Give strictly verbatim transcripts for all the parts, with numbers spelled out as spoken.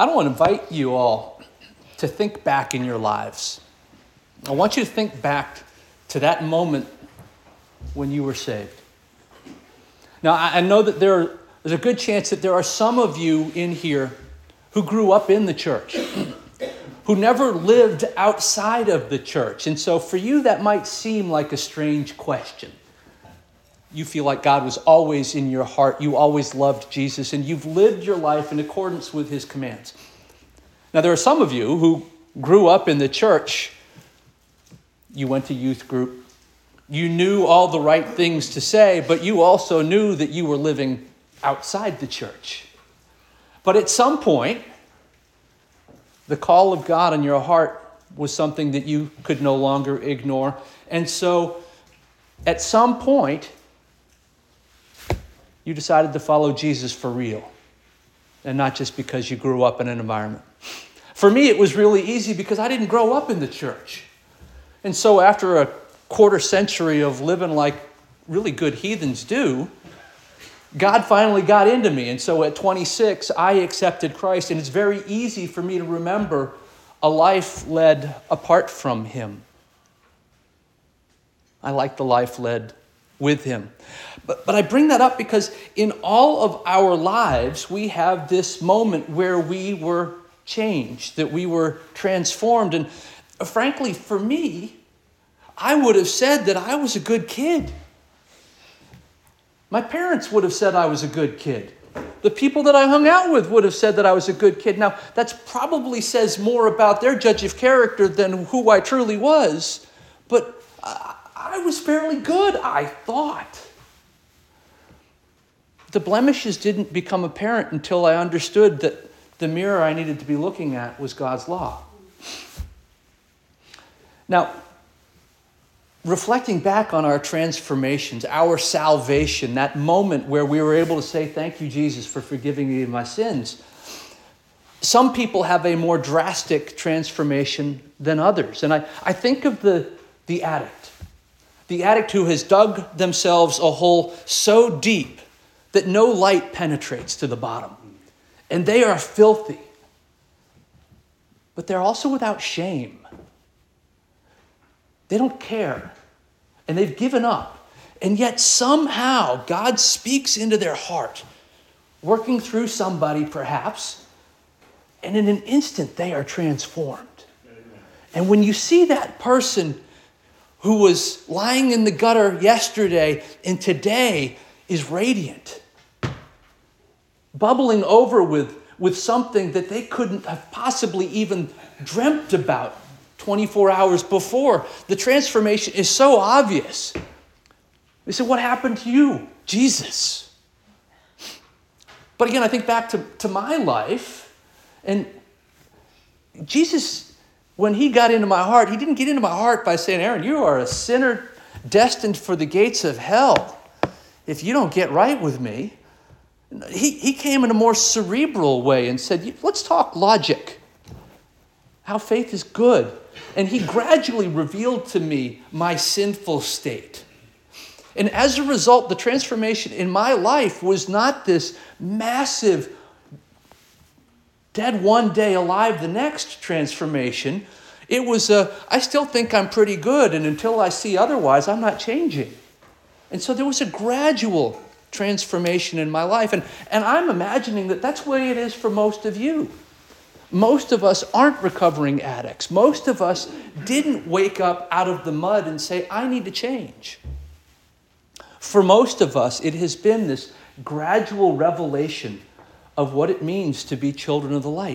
I don't want to invite you all to think back in your lives. I want you to think back to that moment when you were saved. Now, I know that there are, there's a good chance that there are some of you in here who grew up in the church, who never lived outside of the church. And so for you, that might seem like a strange question. You feel like God was always in your heart. You always loved Jesus, and you've lived your life in accordance with his commands. Now, there are some of you who grew up in the church. You went to youth group. You knew all the right things to say, but you also knew that you were living outside the church. But at some point, the call of God on your heart was something that you could no longer ignore. And so, at some point, you decided to follow Jesus for real, and not just because you grew up in an environment. For me, it was really easy because I didn't grow up in the church. And so after a quarter century of living like really good heathens do, God finally got into me. And so at twenty-six, I accepted Christ, and it's very easy for me to remember a life led apart from him. I like the life led with him. But, but I bring that up because in all of our lives, we have this moment where we were changed, that we were transformed. And frankly, for me, I would have said that I was a good kid. My parents would have said I was a good kid. The people that I hung out with would have said that I was a good kid. Now, that probably says more about their judge of character than who I truly was. But I, I was fairly good, I thought. The blemishes didn't become apparent until I understood that the mirror I needed to be looking at was God's law. Now, reflecting back on our transformations, our salvation, that moment where we were able to say, thank you, Jesus, for forgiving me of my sins. Some people have a more drastic transformation than others. And I, I think of the, the addict. The addict who has dug themselves a hole so deep that no light penetrates to the bottom. And they are filthy. But they're also without shame. They don't care. And they've given up. And yet somehow God speaks into their heart, working through somebody perhaps, and in an instant they are transformed. Amen. And when you see that person who was lying in the gutter yesterday and today is radiant, bubbling over with, with something that they couldn't have possibly even dreamt about twenty-four hours before. The transformation is so obvious. They said, what happened to you? Jesus. But again, I think back to, to my life, and Jesus, when he got into my heart, he didn't get into my heart by saying, Aaron, you are a sinner destined for the gates of hell if you don't get right with me. He, he came in a more cerebral way and said, let's talk logic. How faith is good. And he gradually revealed to me my sinful state. And as a result, the transformation in my life was not this massive, dead one day, alive the next transformation. It was a, I still think I'm pretty good, and until I see otherwise, I'm not changing. And so there was a gradual transformation in my life. And, and I'm imagining that that's the way it is for most of you. Most of us aren't recovering addicts. Most of us didn't wake up out of the mud and say, I need to change. For most of us, it has been this gradual revelation of what it means to be children of the light.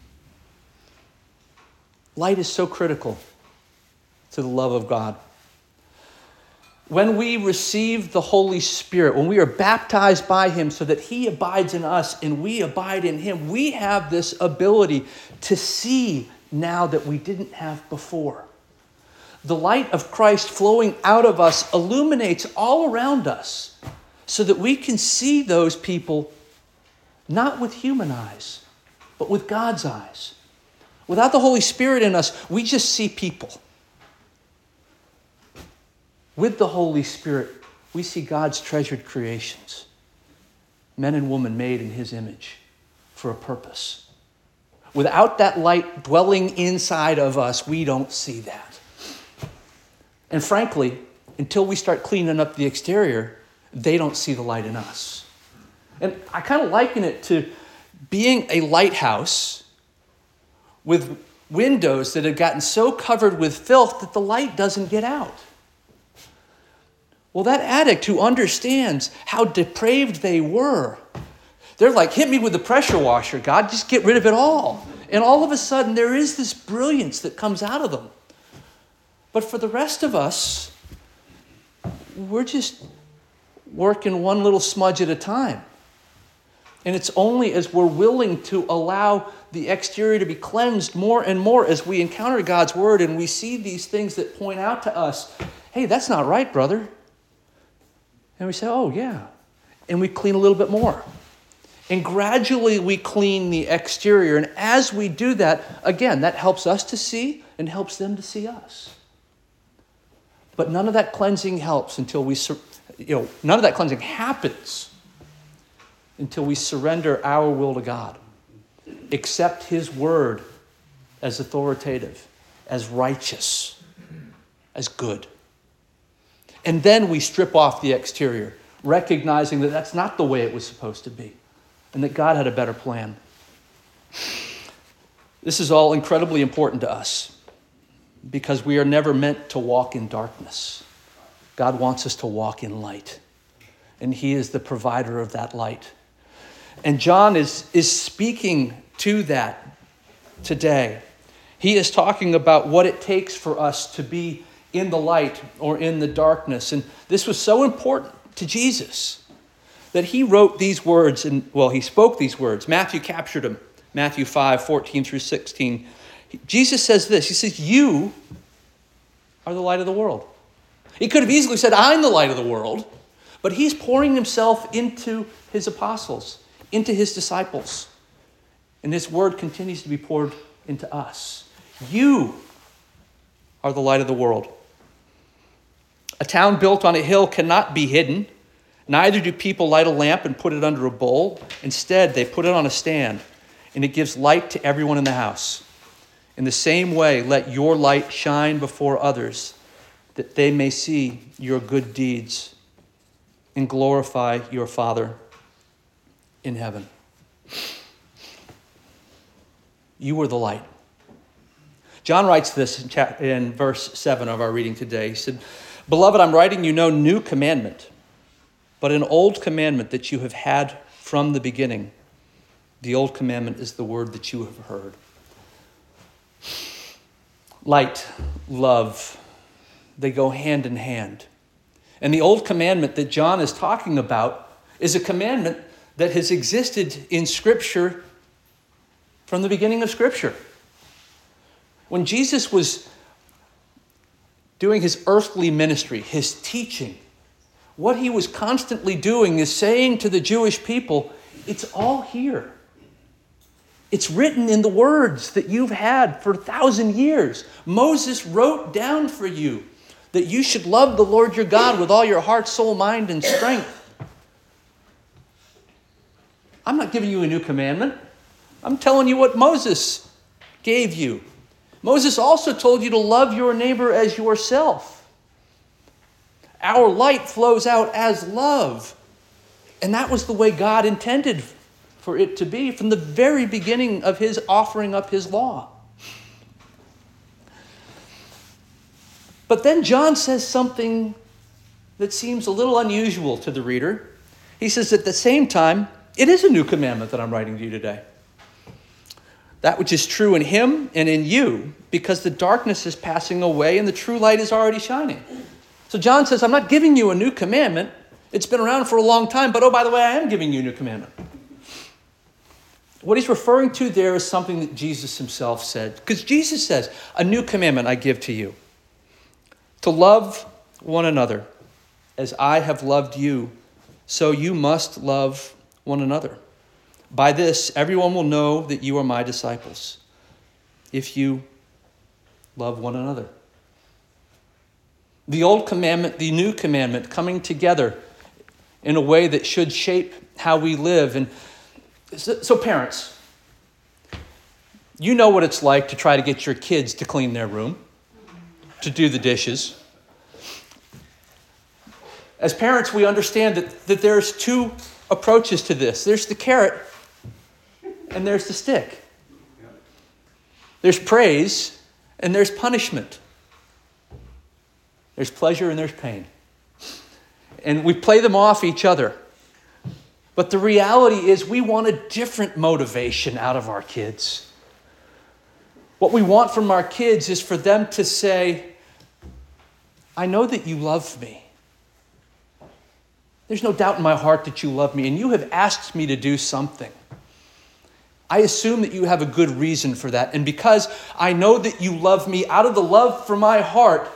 Light is so critical to the love of God. When we receive the Holy Spirit, when we are baptized by him so that he abides in us and we abide in him, we have this ability to see now that we didn't have before. The light of Christ flowing out of us illuminates all around us so that we can see those people not with human eyes, but with God's eyes. Without the Holy Spirit in us, we just see people. With the Holy Spirit, we see God's treasured creations, men and women made in his image for a purpose. Without that light dwelling inside of us, we don't see that. And frankly, until we start cleaning up the exterior, they don't see the light in us. And I kind of liken it to being a lighthouse with windows that have gotten so covered with filth that the light doesn't get out. Well, that addict who understands how depraved they were, they're like, hit me with the pressure washer, God, just get rid of it all. And all of a sudden, there is this brilliance that comes out of them. But for the rest of us, we're just working one little smudge at a time. And it's only as we're willing to allow the exterior to be cleansed more and more as we encounter God's word and we see these things that point out to us, hey, that's not right, brother. And we say, oh, yeah. And we clean a little bit more. And gradually we clean the exterior. And as we do that, again, that helps us to see and helps them to see us. But none of that cleansing helps until we, you know, none of that cleansing happens until we surrender our will to God. Accept his word as authoritative, as righteous, as good. And then we strip off the exterior, recognizing that that's not the way it was supposed to be, and that God had a better plan. This is all incredibly important to us because we are never meant to walk in darkness. God wants us to walk in light, and he is the provider of that light. And John is, is speaking to that today. He is talking about what it takes for us to be in the light or in the darkness. And this was so important to Jesus that he wrote these words, and well, he spoke these words. Matthew captured them. Matthew five, fourteen through sixteen. Jesus says this. He says, you are the light of the world. He could have easily said, I'm the light of the world. But he's pouring himself into his apostles, into his disciples. And this word continues to be poured into us. You are the light of the world. A town built on a hill cannot be hidden. Neither do people light a lamp and put it under a bowl. Instead, they put it on a stand, and it gives light to everyone in the house. In the same way, let your light shine before others, that they may see your good deeds and glorify your Father in heaven. You are the light. John writes this in, chapter, in verse seven of our reading today. He said, Beloved, I'm writing you no new commandment, but an old commandment that you have had from the beginning. The old commandment is the word that you have heard. Light, love, they go hand in hand. And the old commandment that John is talking about is a commandment that has existed in Scripture from the beginning of Scripture. When Jesus was doing his earthly ministry, his teaching, what he was constantly doing is saying to the Jewish people, it's all here. It's written in the words that you've had for a thousand years. Moses wrote down for you that you should love the Lord your God with all your heart, soul, mind, and strength. I'm not giving you a new commandment. I'm telling you what Moses gave you. Moses also told you to love your neighbor as yourself. Our light flows out as love. And that was the way God intended for it to be from the very beginning of his offering up his law. But then John says something that seems a little unusual to the reader. He says, at the same time, it is a new commandment that I'm writing to you today. That which is true in him and in you, because the darkness is passing away and the true light is already shining. So John says, I'm not giving you a new commandment. It's been around for a long time, but oh, by the way, I am giving you a new commandment. What he's referring to there is something that Jesus himself said. Because Jesus says, a new commandment I give to you, to love one another as I have loved you, so you must love one another. By this, everyone will know that you are my disciples, if you love one another. The old commandment, the new commandment, coming together in a way that should shape how we live. And so, so parents, You know what it's like to try to get your kids to clean their room, to do the dishes. As parents, we understand that, that there's two approaches to this. There's the carrot and there's the stick. There's praise and there's punishment. There's pleasure and there's pain. And we play them off each other. But the reality is we want a different motivation out of our kids. What we want from our kids is for them to say, I know that you love me. There's no doubt in my heart that you love me, and you have asked me to do something. I assume that you have a good reason for that. And because I know that you love me, out of the love for my heart,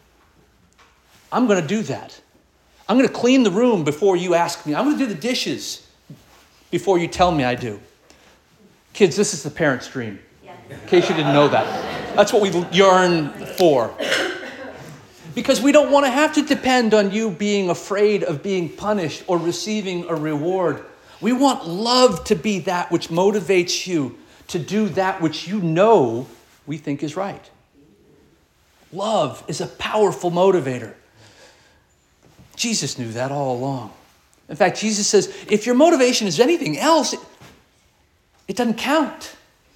I'm going to do that. I'm going to clean the room before you ask me. I'm going to do the dishes before you tell me I do. Kids, this is the parent's dream. In case you didn't know that. That's what we yearn for. Because we don't want to have to depend on you being afraid of being punished or receiving a reward. We want love to be that which motivates you to do that which you know we think is right. Love is a powerful motivator. Jesus knew that all along. In fact, Jesus says, if your motivation is anything else, it, it doesn't count.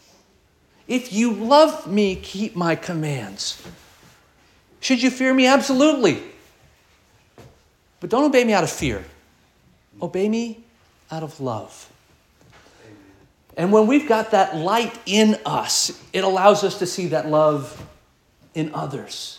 If you love me, keep my commands. Should you fear me? Absolutely. But don't obey me out of fear. Obey me out of love. And when we've got that light in us, it allows us to see that love in others.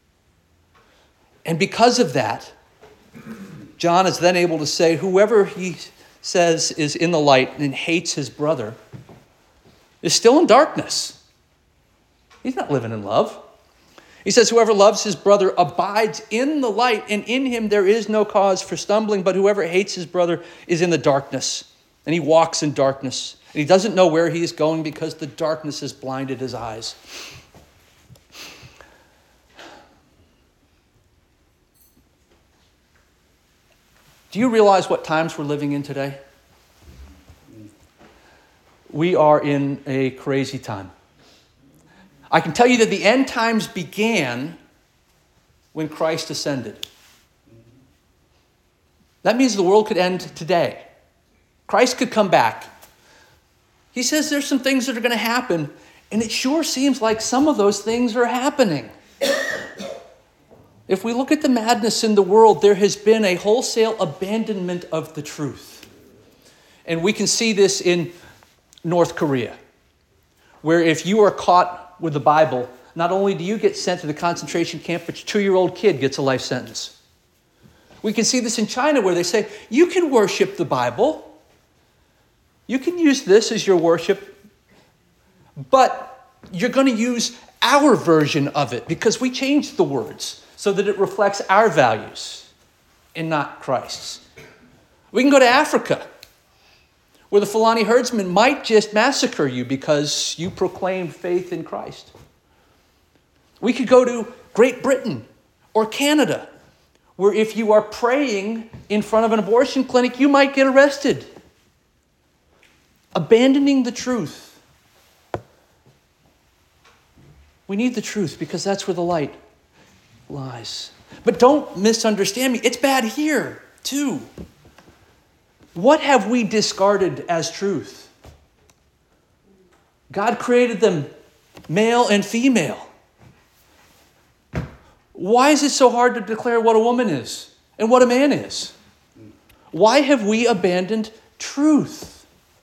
And because of that, John is then able to say, whoever he says is in the light and hates his brother is still in darkness. He's not living in love. He says, whoever loves his brother abides in the light, and in him there is no cause for stumbling, but whoever hates his brother is in the darkness, and he walks in darkness, and he doesn't know where he is going because the darkness has blinded his eyes. Do you realize what times we're living in today? We are in a crazy time. I can tell you that the end times began when Christ ascended. That means the world could end today. Christ could come back. He says there's some things that are going to happen, and it sure seems like some of those things are happening. If we look at the madness in the world, there has been a wholesale abandonment of the truth. And we can see this in North Korea, where if you are caught with the Bible, not only do you get sent to the concentration camp, but your two-year-old kid gets a life sentence. We can see this in China, where they say, you can worship the Bible. You can use this as your worship, but you're going to use our version of it because we changed the words so that it reflects our values and not Christ's. We can go to Africa, where the Fulani herdsmen might just massacre you because you proclaimed faith in Christ. We could go to Great Britain or Canada, where if you are praying in front of an abortion clinic, you might get arrested. Abandoning the truth. We need the truth because that's where the light lies. But don't misunderstand me. It's bad here, too. What have we discarded as truth? God created them male and female. Why is it so hard to declare what a woman is and what a man is? Why have we abandoned truth?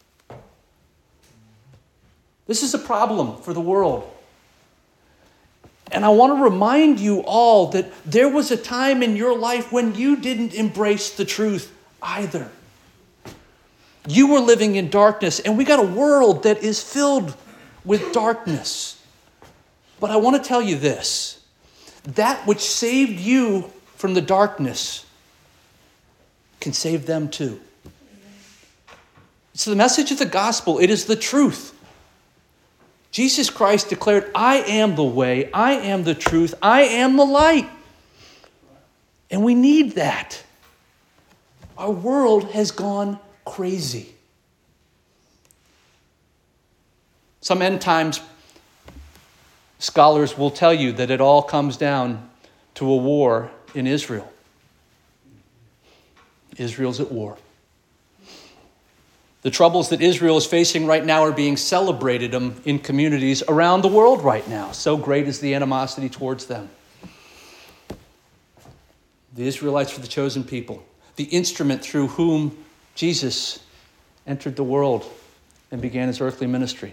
This is a problem for the world. And I want to remind you all that there was a time in your life when you didn't embrace the truth either. You were living in darkness, and we got a world that is filled with darkness. But I want to tell you this. That which saved you from the darkness can save them too. It's the message of the gospel. It is the truth. Jesus Christ declared, I am the way, I am the truth, I am the light. And we need that. Our world has gone crazy. Some end times scholars will tell you that it all comes down to a war in Israel. Israel's at war. The troubles that Israel is facing right now are being celebrated in communities around the world right now. So great is the animosity towards them. The Israelites were the chosen people, the instrument through whom Jesus entered the world and began his earthly ministry.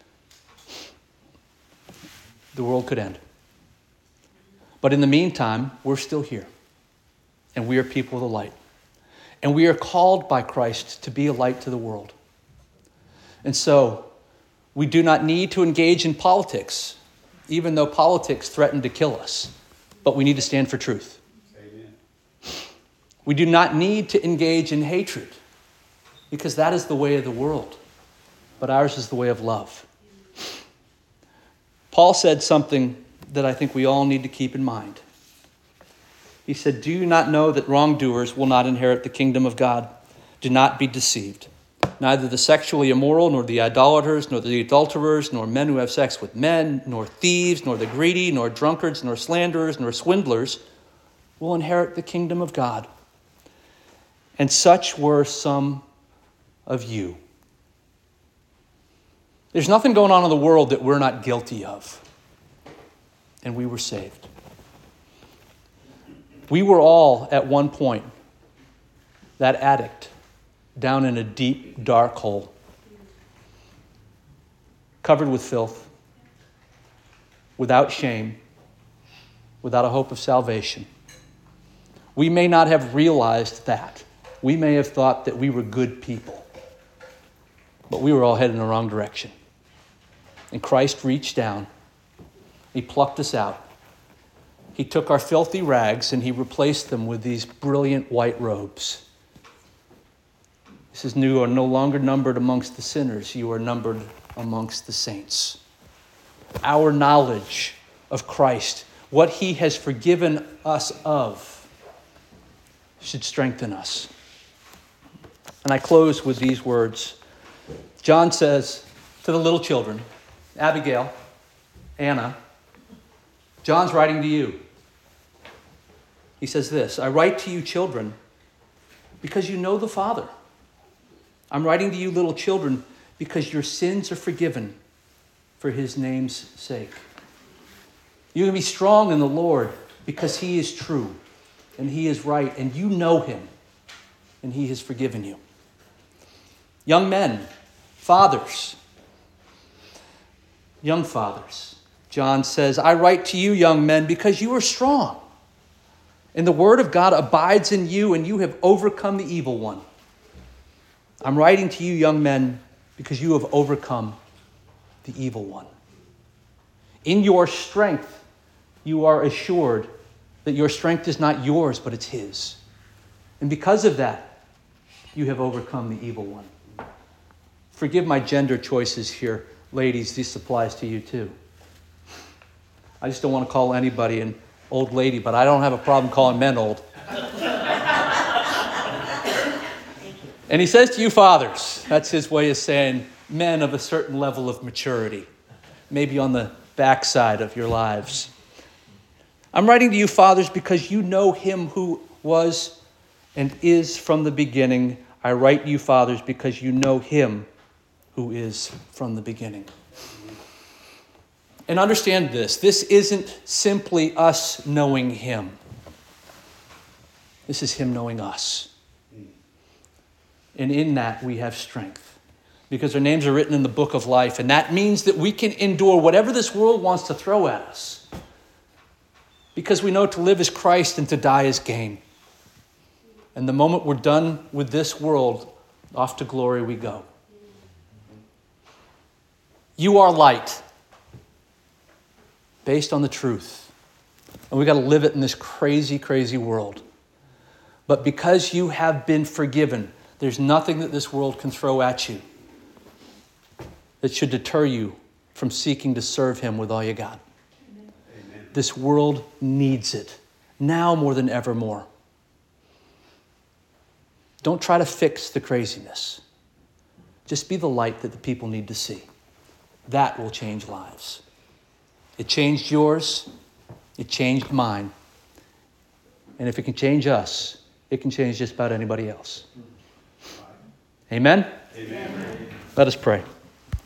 The world could end. But in the meantime, we're still here. And we are people of the light. And we are called by Christ to be a light to the world. And so, we do not need to engage in politics, even though politics threaten to kill us. But we need to stand for truth. Amen. We do not need to engage in hatred, because that is the way of the world. But ours is the way of love. Paul said something that I think we all need to keep in mind. He said, "Do you not know that wrongdoers will not inherit the kingdom of God? Do not be deceived. Neither the sexually immoral, nor the idolaters, nor the adulterers, nor men who have sex with men, nor thieves, nor the greedy, nor drunkards, nor slanderers, nor swindlers will inherit the kingdom of God. And such were some of you." There's nothing going on in the world that we're not guilty of. And we were saved. We were all, at one point, that addict down in a deep, dark hole, covered with filth, without shame, without a hope of salvation. We may not have realized that. We may have thought that we were good people, but we were all headed in the wrong direction. And Christ reached down. He plucked us out. He took our filthy rags and he replaced them with these brilliant white robes. He says, "You are no longer numbered amongst the sinners. You are numbered amongst the saints." Our knowledge of Christ, what he has forgiven us of, should strengthen us. And I close with these words. John says to the little children, Abigail, Anna, John's writing to you. He says this, "I write to you, children, because you know the Father. I'm writing to you, little children, because your sins are forgiven for his name's sake. You can be strong in the Lord because he is true and he is right and you know him and he has forgiven you." Young men, fathers, young fathers, John says, "I write to you, young men, because you are strong. And the word of God abides in you, and you have overcome the evil one. I'm writing to you, young men, because you have overcome the evil one. In your strength, you are assured that your strength is not yours, but it's his. And because of that, you have overcome the evil one." Forgive my gender choices here. Ladies, this applies to you too. I just don't want to call anybody an old lady, but I don't have a problem calling men old. And he says to you fathers, that's his way of saying men of a certain level of maturity, maybe on the backside of your lives. "I'm writing to you fathers because you know him who was and is from the beginning. I write to you fathers because you know him who is from the beginning." And understand this, this isn't simply us knowing him. This is him knowing us. And in that we have strength, because our names are written in the book of life. And that means that we can endure whatever this world wants to throw at us, because we know to live is Christ and to die is gain. And the moment we're done with this world, off to glory we go. You are light, based on the truth. And we got to live it in this crazy, crazy world. But because you have been forgiven, there's nothing that this world can throw at you that should deter you from seeking to serve him with all you got. Amen. This world needs it, now more than ever more. Don't try to fix the craziness. Just be the light that the people need to see. that will change lives. It changed yours. It changed mine. And if it can change us, it can change just about anybody else. Amen? Amen. Let us pray.